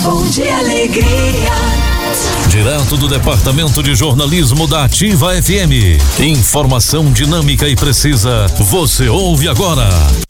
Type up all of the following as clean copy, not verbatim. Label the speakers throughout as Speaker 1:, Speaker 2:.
Speaker 1: Bom Dia Alegria.
Speaker 2: Direto do Departamento de Jornalismo da Ativa FM. Informação dinâmica e precisa. Você ouve agora.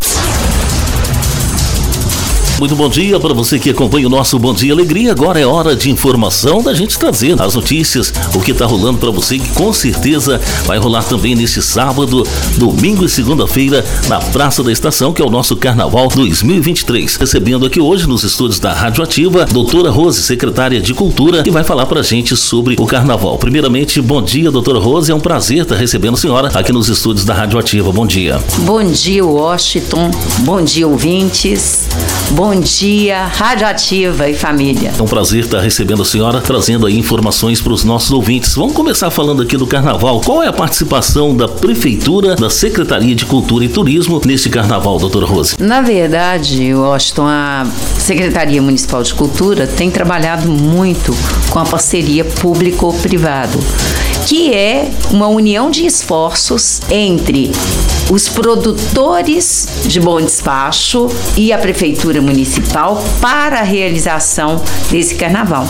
Speaker 3: Muito bom dia para você que acompanha o nosso Bom Dia Alegria. Agora é hora de informação da gente trazer as notícias, o que está rolando para você, que com certeza vai rolar também neste sábado, domingo e segunda-feira na Praça da Estação, que é o nosso Carnaval 2023. Recebendo aqui hoje nos estúdios da Rádio Ativa, doutora Rose, secretária de Cultura, que vai falar para a gente sobre o Carnaval. Primeiramente, bom dia, doutora Rose, é um prazer estar recebendo a senhora aqui nos estúdios da Rádio Ativa. Bom dia.
Speaker 4: Bom dia, Washington. Bom dia, ouvintes. Bom dia, Rádio Ativa e família.
Speaker 3: É um prazer estar recebendo a senhora, trazendo aí informações para os nossos ouvintes. Vamos começar falando aqui do Carnaval. Qual é a participação da Prefeitura, da Secretaria de Cultura e Turismo neste Carnaval, doutora Rose?
Speaker 4: Na verdade, Washington, a Secretaria Municipal de Cultura tem trabalhado muito com a parceria público-privado, que é uma união de esforços entre os produtores de bom despacho e a Prefeitura Municipal para a realização desse carnaval.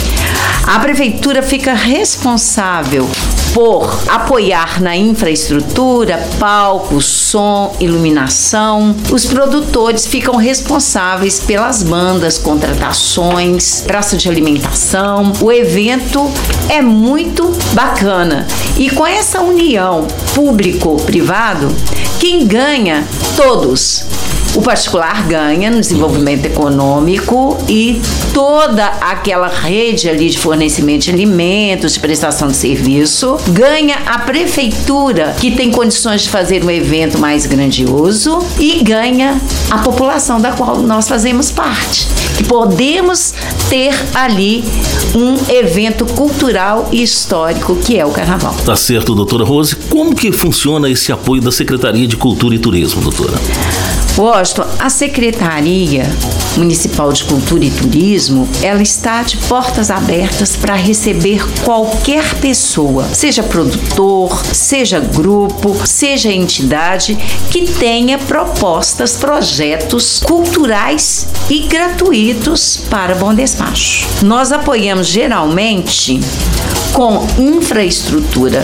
Speaker 4: A Prefeitura fica responsável por apoiar na infraestrutura, palco, som, iluminação. Os produtores ficam responsáveis pelas bandas, contratações, praça de alimentação. O evento é muito bacana. E com essa união público-privado, quem ganha? Todos. O particular ganha no desenvolvimento econômico e toda aquela rede ali de fornecimento de alimentos, de prestação de serviço. Ganha a prefeitura, que tem condições de fazer um evento mais grandioso, e ganha a população da qual nós fazemos parte. Que podemos ter ali um evento cultural e histórico que é o Carnaval.
Speaker 3: Tá certo, doutora Rose. Como que funciona esse apoio da Secretaria de Cultura e Turismo, doutora?
Speaker 4: Washington, a Secretaria Municipal de Cultura e Turismo, ela está de portas abertas para receber qualquer pessoa, seja produtor, seja grupo, seja entidade, que tenha propostas, projetos culturais e gratuitos para bom despacho. Nós apoiamos geralmente com infraestrutura,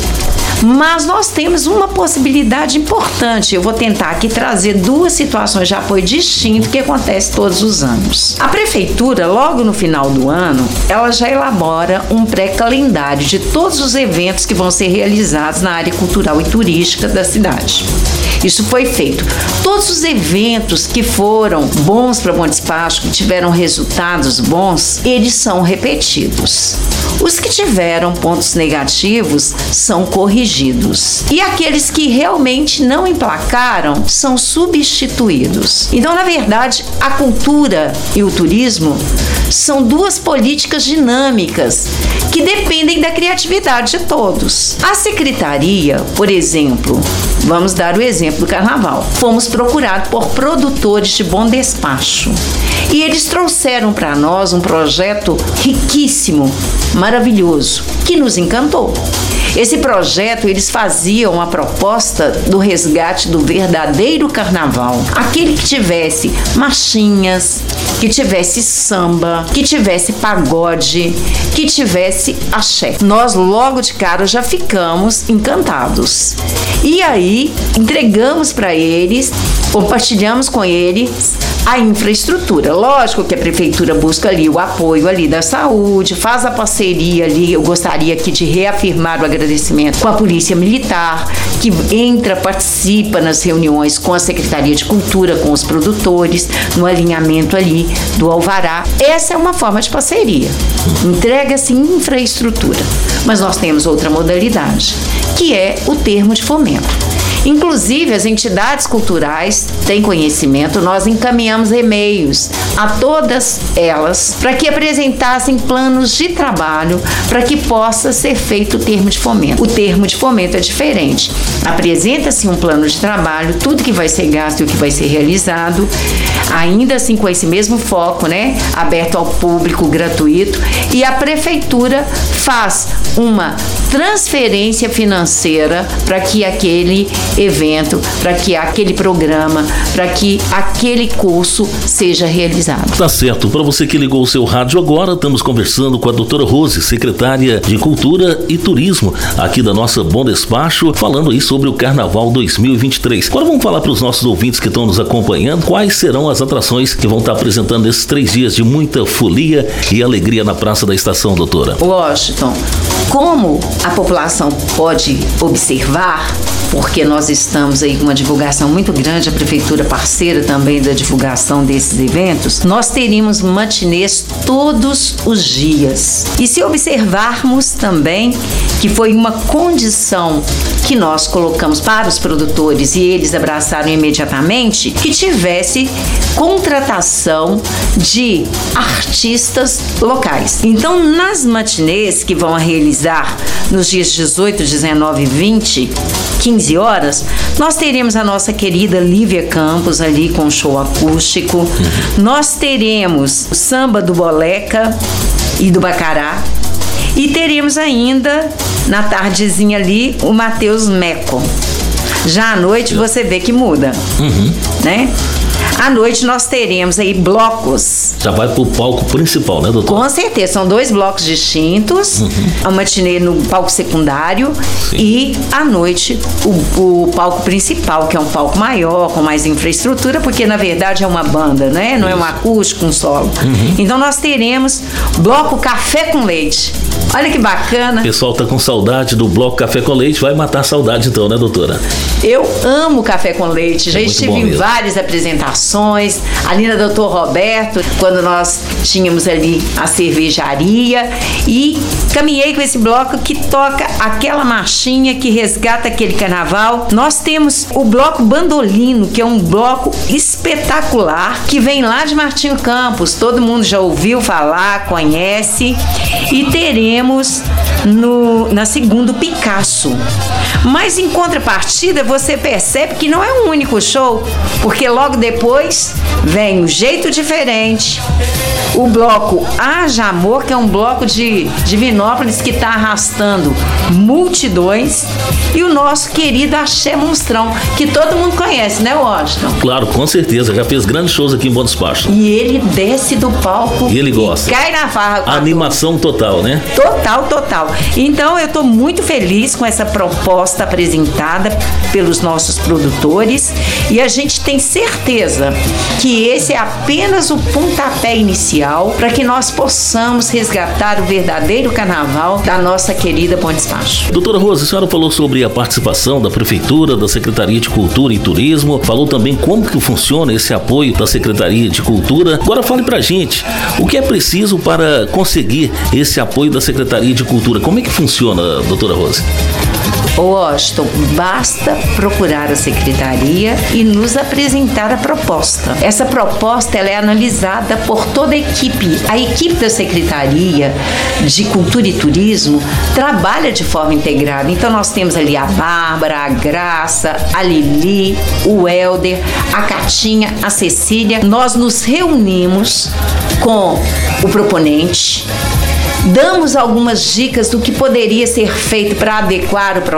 Speaker 4: mas nós temos uma possibilidade importante. Eu vou tentar aqui trazer duas situações de apoio distintas que acontecem todos os anos. A prefeitura, logo no final do ano, ela já elabora um pré-calendário de todos os eventos que vão ser realizados na área cultural e turística da cidade. Isso foi feito. Todos os eventos que foram bons para bom despacho, que tiveram resultados bons, eles são repetidos. Os que tiveram pontos negativos são corrigidos. E aqueles que realmente não emplacaram são substituídos. Então, na verdade, a cultura e o turismo são duas políticas dinâmicas que dependem da criatividade de todos. A secretaria, por exemplo, vamos dar o exemplo do Carnaval. Fomos procurados por produtores de bom despacho. E eles trouxeram para nós um projeto riquíssimo, maravilhoso, que nos encantou. Esse projeto, eles faziam a proposta do resgate do verdadeiro carnaval. Aquele que tivesse marchinhas, que tivesse samba, que tivesse pagode, que tivesse axé. Nós logo de cara já ficamos encantados. E aí entregamos para eles, compartilhamos com eles a infraestrutura. Lógico que a prefeitura busca ali o apoio ali da saúde, faz a parceria ali. Eu gostaria aqui de reafirmar o agradecimento com a Polícia Militar, que entra, participa nas reuniões com a Secretaria de Cultura, com os produtores, no alinhamento ali do alvará. Essa é uma forma de parceria. Entrega-se infraestrutura. Mas nós temos outra modalidade, que é o termo de fomento. Inclusive, as entidades culturais têm conhecimento, nós encaminhamos e-mails a todas elas para que apresentassem planos de trabalho para que possa ser feito o termo de fomento. O termo de fomento é diferente. Apresenta-se um plano de trabalho, tudo que vai ser gasto e o que vai ser realizado, ainda assim com esse mesmo foco, né? Aberto ao público, gratuito, e a prefeitura faz uma transferência financeira para que aquele evento, para que aquele programa, para que aquele curso seja realizado.
Speaker 3: Tá certo. Para você que ligou o seu rádio agora, estamos conversando com a doutora Rose, secretária de Cultura e Turismo aqui da nossa Bom Despacho, falando aí sobre o Carnaval 2023. Agora vamos falar para os nossos ouvintes que estão nos acompanhando quais serão as atrações que vão estar apresentando esses 3 dias de muita folia e alegria na Praça da Estação, doutora.
Speaker 4: Washington, como a população pode observar, porque nós estamos aí com uma divulgação muito grande, a prefeitura parceira também da divulgação desses eventos, nós teríamos matinês todos os dias. E se observarmos também que foi uma condição que nós colocamos para os produtores e eles abraçaram imediatamente, que tivesse contratação de artistas locais. Então, nas matinês que vão realizar nos dias 18, 19 e 20, 15 horas, nós teremos a nossa querida Lívia Campos ali com show acústico. Nós teremos o samba do Boleca e do Bacará. E teremos ainda, na tardezinha ali, o Matheus Meco. Já à noite você vê que muda, né? À noite nós teremos aí blocos.
Speaker 3: Já vai pro palco principal, né, doutor?
Speaker 4: Com certeza, são 2 blocos distintos. A matinê no palco secundário. Sim. E à noite o palco principal, que é um palco maior, com mais infraestrutura, porque na verdade é uma banda, né? Não é um acústico, um solo. Então nós teremos bloco Café com Leite. Olha que bacana.
Speaker 3: O pessoal tá com saudade do bloco Café com Leite, vai matar a saudade então, né, doutora?
Speaker 4: Eu amo Café com Leite, já estive em várias apresentações, ali na Dr. Roberto, quando nós tínhamos ali a cervejaria, e caminhei com esse bloco que toca aquela marchinha que resgata aquele carnaval. Nós temos o bloco Bandolino, que é um bloco espetacular, que vem lá de Martinho Campos, todo mundo já ouviu falar, conhece, e teremos na segunda Picasso. Mas em contrapartida você percebe que não é um único show, porque logo depois vem o Jeito Diferente, o bloco Haja Amor, que é um bloco de Divinópolis que está arrastando multidões, e o nosso querido Axé Monstrão, que todo mundo conhece, né, Washington?
Speaker 3: Claro, com certeza, já fez grandes shows aqui em Bom Despacho.
Speaker 4: E ele desce do palco
Speaker 3: e ele gosta.
Speaker 4: E cai na farra.
Speaker 3: Animação total, né?
Speaker 4: Total. Então eu estou muito feliz com essa proposta apresentada pelos nossos produtores, e a gente tem certeza que esse é apenas o pontapé inicial para que nós possamos resgatar o verdadeiro carnaval da nossa querida Bom Despacho.
Speaker 3: Doutora Rose, a senhora falou sobre a participação da Prefeitura, da Secretaria de Cultura e Turismo, falou também como que funciona esse apoio da Secretaria de Cultura. Agora fale pra gente, o que é preciso para conseguir esse apoio da Secretaria de Cultura? Como é que funciona, doutora Rose?
Speaker 4: Washington, basta procurar a secretaria e nos apresentar a proposta. Essa proposta ela é analisada por toda a equipe. A equipe da Secretaria de Cultura e Turismo trabalha de forma integrada. Então nós temos ali a Bárbara, a Graça, a Lili, o Helder, a Catinha, a Cecília. Nós nos reunimos com o proponente, damos algumas dicas do que poderia ser feito para adequar o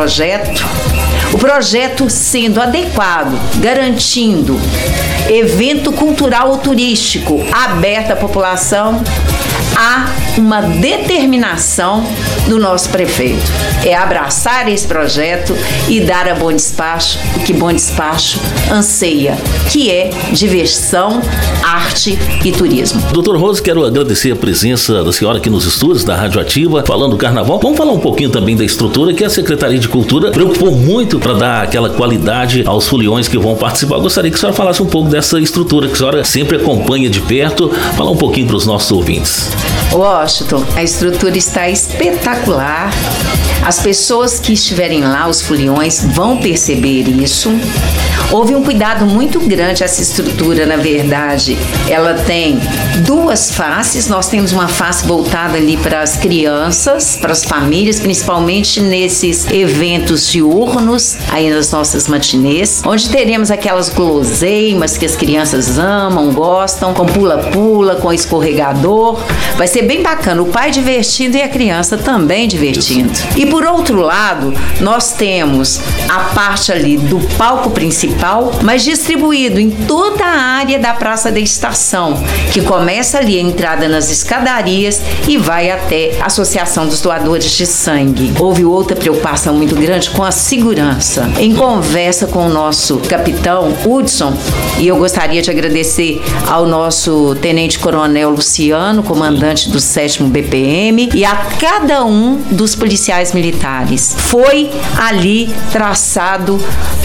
Speaker 4: projeto sendo adequado, garantindo evento cultural ou turístico aberto à população. Há uma determinação do nosso prefeito, é abraçar esse projeto e dar a Bom Despacho o que Bom Despacho anseia, que é diversão, arte e turismo.
Speaker 3: Doutor Rose, quero agradecer a presença da senhora aqui nos estúdios da Rádio Ativa, falando do carnaval. Vamos falar um pouquinho também da estrutura, que a Secretaria de Cultura preocupou muito para dar aquela qualidade aos foliões que vão participar. Eu gostaria que a senhora falasse um pouco dessa estrutura, que a senhora sempre acompanha de perto, falar um pouquinho para os nossos ouvintes.
Speaker 4: Washington, a estrutura está espetacular. As pessoas que estiverem lá, os foliões, vão perceber isso. Houve um cuidado muito grande. Essa estrutura, na verdade, ela tem 2 faces. Nós temos uma face voltada ali para as crianças, para as famílias, principalmente nesses eventos diurnos, aí nas nossas matinês, onde teremos aquelas guloseimas que as crianças amam, gostam, com pula-pula, com escorregador, Vai ser bem bacana, o pai divertindo e a criança também divertindo. E por outro lado, nós temos a parte ali do palco principal, mas distribuído em toda a área da Praça da Estação, que começa ali a entrada nas escadarias e vai até a Associação dos Doadores de Sangue. Houve outra preocupação muito grande com a segurança. Em conversa com o nosso capitão Hudson, e eu gostaria de agradecer ao nosso tenente-coronel Luciano, comandante do 7º BPM, e a cada um dos policiais militares. Foi ali traçado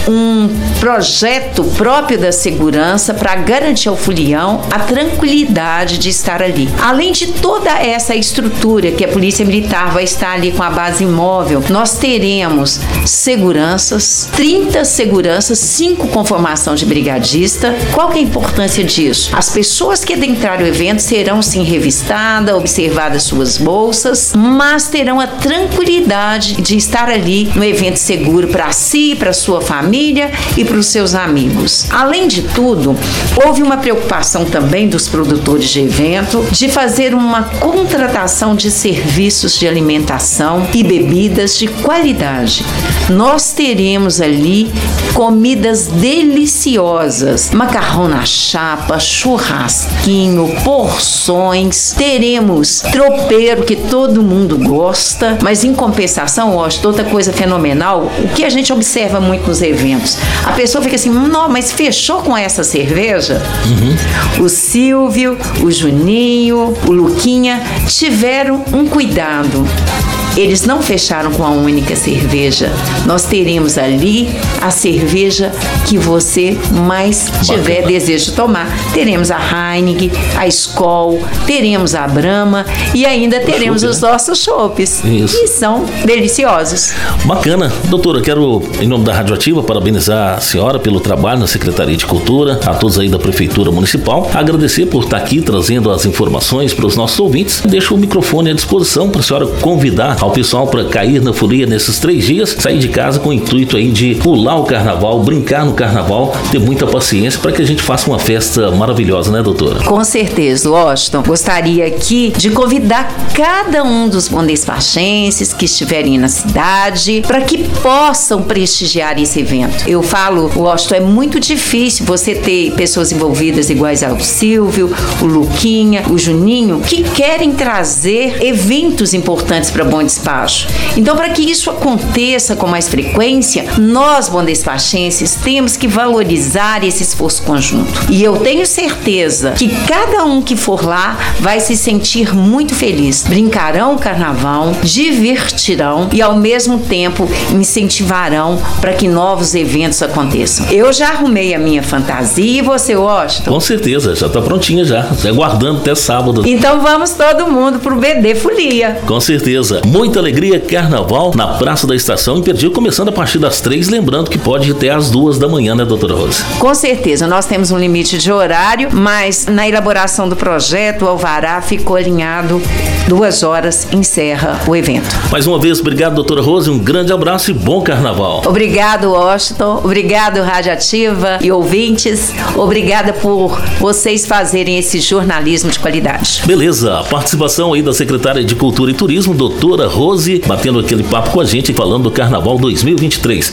Speaker 4: um projeto próprio da segurança para garantir ao folião a tranquilidade de estar ali. Além de toda essa estrutura que a Polícia Militar vai estar ali com a base móvel, nós teremos seguranças, 30 seguranças, 5 com formação de brigadista. Qual que é a importância disso? As pessoas que adentrarem o evento serão sim revistadas, observadas suas bolsas, mas terão a tranquilidade de estar ali no evento seguro para si, para sua família e para os seus amigos. Além de tudo, houve uma preocupação também dos produtores de evento de fazer uma contratação de serviços de alimentação e bebidas de qualidade. Nós teremos ali comidas deliciosas, macarrão na chapa, churrasquinho, porções, teremos tropeiro que todo mundo gosta, mas em compensação, outra coisa fenomenal, o que a gente observa muito nos eventos, a pessoa fica assim, não, mas fechou com essa cerveja? O Silvio, o Juninho, o Luquinha tiveram um cuidado. Eles não fecharam com a única cerveja. Nós teremos ali a cerveja que você mais tiver desejo de tomar. Teremos a Heineken, a Skol, teremos a Brahma e ainda teremos os nossos chopes. E são deliciosos.
Speaker 3: Bacana. Doutora, quero, em nome da Rádio Ativa, parabenizar a senhora pelo trabalho na Secretaria de Cultura, a todos aí da Prefeitura Municipal, agradecer por estar aqui trazendo as informações para os nossos ouvintes. Deixo o microfone à disposição para a senhora convidar ao pessoal para cair na folia nesses 3 dias, sair de casa com o intuito aí de pular o carnaval, brincar no carnaval, ter muita paciência para que a gente faça uma festa maravilhosa, né, doutora?
Speaker 4: Com certeza, Washington. Gostaria aqui de convidar cada um dos bondespachenses que estiverem na cidade para que possam prestigiar esse evento. Eu falo, Washington, é muito difícil você ter pessoas envolvidas iguais ao Silvio, o Luquinha, o Juninho, que querem trazer eventos importantes para Bom Despacho. Então, para que isso aconteça com mais frequência, nós, bondespachenses, temos que valorizar esse esforço conjunto. E eu tenho certeza que cada um que for lá vai se sentir muito feliz. Brincarão o carnaval, divertirão e, ao mesmo tempo, incentivarão para que novos eventos aconteçam. Eu já arrumei a minha fantasia e você, Washington?
Speaker 3: Com certeza, já está prontinha já aguardando até sábado.
Speaker 4: Então vamos todo mundo pro BD Folia.
Speaker 3: Com certeza. Muita alegria, carnaval na Praça da Estação, imperdível, começando a partir das 3, lembrando que pode ir até às 2 da manhã, né, doutora Rose?
Speaker 4: Com certeza, nós temos um limite de horário, mas na elaboração do projeto, o alvará ficou alinhado 2 horas, encerra o evento.
Speaker 3: Mais uma vez, obrigado, doutora Rose, um grande abraço e bom carnaval.
Speaker 4: Obrigado, Washington, obrigado, Rádio Ativa e ouvintes, obrigada por vocês fazerem esse jornalismo de qualidade.
Speaker 3: Beleza, a participação aí da secretária de Cultura e Turismo, doutora Rose, batendo aquele papo com a gente, falando do Carnaval 2023.